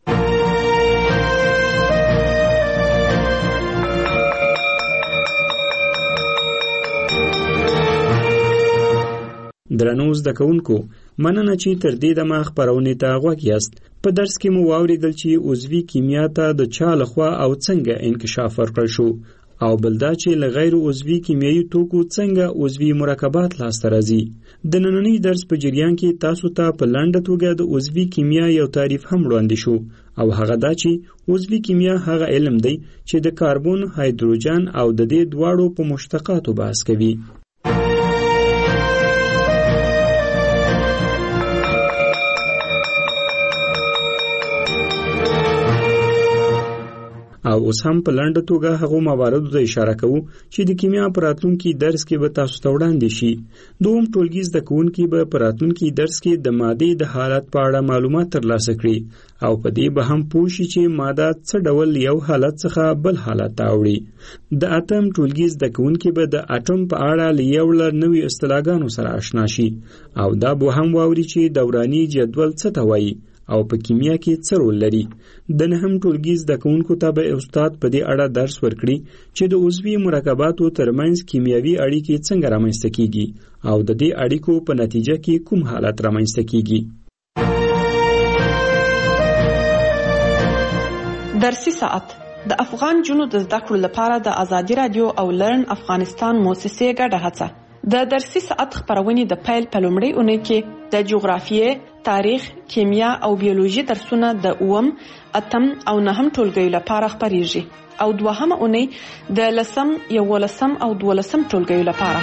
درنو زده کوونکو، مننه چې تر دې دمه خپرونې ته غوږ یاست. په درس کې مو واورېدل چې عضوي کیمیا ته د چا لخوا او څنګه انکشاف ورکړل شو، او بل دا چې له غیر عضوي کیمیاوي توکو څنګه عضوي مرکبات لاسته راځي. د نننۍ درس په جریان کې تاسو ته په لنډه توګه د عضوي کیمیا یو تعریف هم وړاندې شو، او هغه دا چې عضوي کیمیا هغه علم دی چې د کاربن، هایدروجن او د دې دواړو په مشتقاتو بحث کوي. او اوس هم په لنډه توګه هغو مواردو ته اشاره کوو چې د کیمیا په راتلونکي درس کې به تاسو ته وړاندې شي. دوهم ټولګي زده کوونکي به په راتلونکي درس کې د مادې د حالت په اړه معلومات ترلاسه کړي او په دې به هم پوه شي چې ماده څه ډول یو حالت څخه بل حالت ته اوړي. د اتم ټولګي زده کوونکي به د اټوم په اړه له یو له نوي اصطلاحګانو سره آشنا شي او دا به هم واوري چې دوراني جدول څه ته وایي او په کیمیا کې څه رول لري. د نهم ټولګي زده کوونکو ته به استاد په دې اړه درس ورکړي چې د عضوي مرکباتو ترمنځ کیمیاوي اړیکې څنګه رامنځته کیږي او د دې اړیکو په نتیجه کې کوم حالت رامنځته کیږي. درسي ساعت د افغان جنو د زده کړو لپاره د ازادي رادیو او لرن افغانستان موسسې ګډه هڅه. د درسي ساعت خبرونه د پیل په لومړۍ اونۍ کې د جغرافیې، تاریخ، کیمیا او بیولوژي درسونه د اووم، اتم او نهم ټولګیو لپاره خبريږي او دوهمه اونۍ د لسم، یولسم او دولسم ټولګیو لپاره.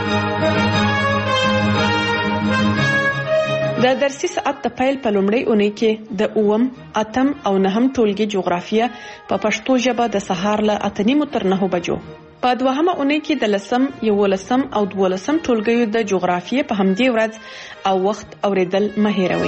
د درسي ساعت د پیل په لومړۍ اونۍ کې د اووم، اتم او نهم ټولګي جغرافیه په پښتو ژبه د سهار له اته نیمو تر نهو بجو په دوهمه اونۍ کې د لسم، یولسم او دولسم ټولګیو د جغرافیې په همدې ورځ او وخت اوریدل مه هېروئ.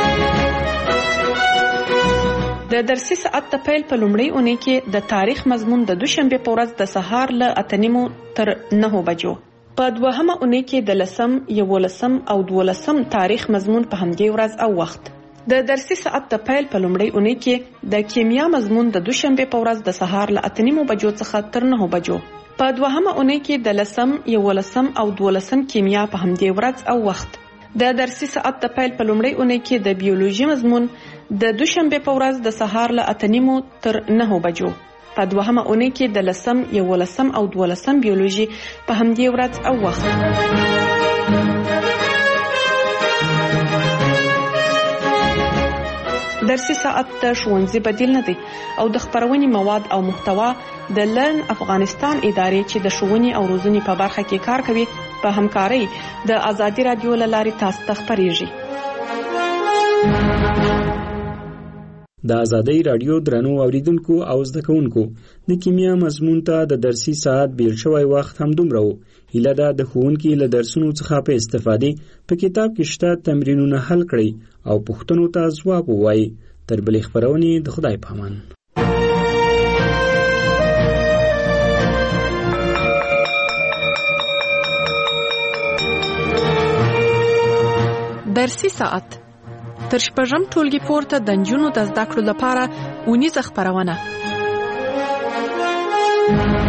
د درسي ساعت د پیل په لومړۍ اونۍ کې د تاریخ مضمون د دوشنبه په ورځ د سهار له اته نیمو تر نهو بجو. په دوهمه اونۍ کې د لسم، یولسم او دولسم تاریخ مضمون په همدې ورځ او وخت. د درسي ساعت د پیل په لومړۍ اونۍ کې د کیمیا مضمون د دوشنبه په ورځ د سهار له اته نیمو بجو څخه تر نهو بجو. په دوهمه اونۍ کې د لسم، یولسم او دولسم کیمیا په همدې ورځ او وخت. د درسي ساعت د پیل په لومړۍ اونۍ کې د بیولوژي مضمون د دوشنبه په ورځ د سهار له اته نیمو تر نهو بجو. په دوهمه اونۍ کې د لسم، یولسم او دولسم بیولوژي په همدې ورځ او وخت. درسي ساعت د ښوونځي بدیل نه دی او د خپرونې مواد او محتوا د لرن افغانستان ادارې چې د ښوونې او روزنې په برخه کې کار کوي په همکارۍ د آزادي رادیو له لارې تاسو ته خپریږي. د آزادۍ رادیو درنو اوریدونکو او زده کوونکو د کیمیا مضمون ته د درسي ساعت بیل شوی وخت هم دومره و. هیله ده د ښوونکي له درسونو څخه په استفادې په کتاب کې شته تمرینونه حل کړئ او پوښتنو ته ځواب ووایئ. تر بلې خپرونې د خدای په امان. درسي ساعت تر شپږم ټولګي پورته د نجونو د زده کړو لپاره اونیزه خپرونه.